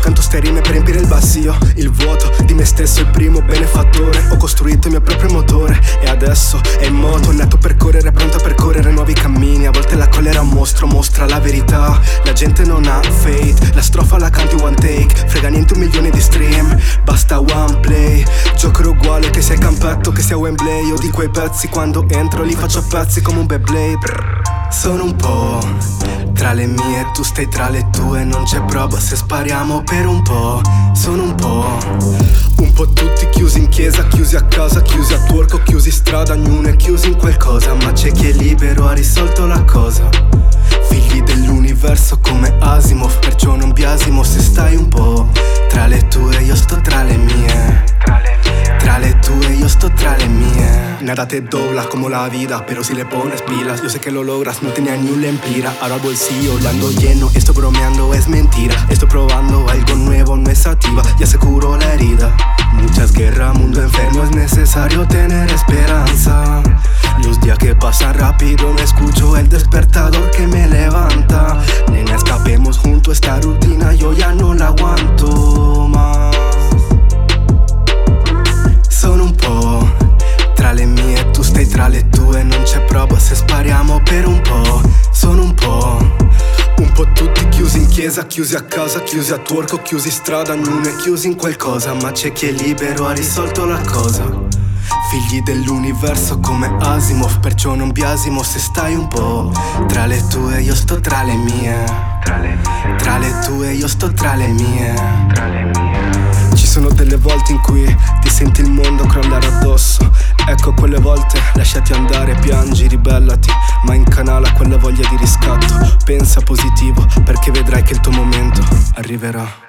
Canto ste rime per riempire il vacío, il vuoto di me stesso, il primo benefattore. Ho costruito il mio proprio motore e adesso è in moto, nato per correre, pronto a percorrere nuovi cammini. A volte la collera un mostro, mostra la verità. La gente non ha faith, la strofa la canti one take. Frega niente 1 milione di stream, basta one play. Giocherò uguale che sia campetto, che sia Wembley. Io di quei pezzi quando entro li faccio a pezzi come un Beyblade. Sono un po' tra le mie, tu stai tra le tue. Non c'è prova se spariamo per un po'. Sono un po' tutti chiusi in chiesa, chiusi a casa, chiusi a tuorco, chiusi strada, ognuno è chiuso in qualcosa. Ma c'è chi è libero, ha risolto la cosa. Figli dell'universo come Asimov, perciò non biasimo se stai un po' tra le tue, io sto tra le mie. Tra le tue, io sto tra le mie. Nada te dobla como la vida, pero si le pones pilas, yo sé que lo logras, no tenía ni una empira. Ahora el bolsillo lo ando lleno, estoy bromeando, es mentira. Estoy probando algo nuevo, no es sativa, ya se curó la herida. Muchas guerras, mundo enfermo, es necesario tener esperanza. Los días que pasan rápido, no escucho el despertador que me levanta. Nena, escapemos junto a esta rutina, yo ya no la aguanto más. Sono un po' tra le mie, tu stai tra le tue. Non c'è prova se spariamo per un po'. Sono un po' tutti chiusi in chiesa, chiusi a casa, chiusi a tuorco, chiusi strada, ognuno è chiuso in qualcosa. Ma c'è chi è libero, ha risolto la cosa. Figli dell'universo come Asimov, perciò non biasimo se stai un po' tra le tue, io sto tra le mie. Tra le tue, io sto tra le mie. Ci sono delle volte in cui ti senti il mondo crollare addosso. Ecco quelle volte lasciati andare, piangi, ribellati, ma incanala quella voglia di riscatto. Pensa positivo perché vedrai che il tuo momento arriverà.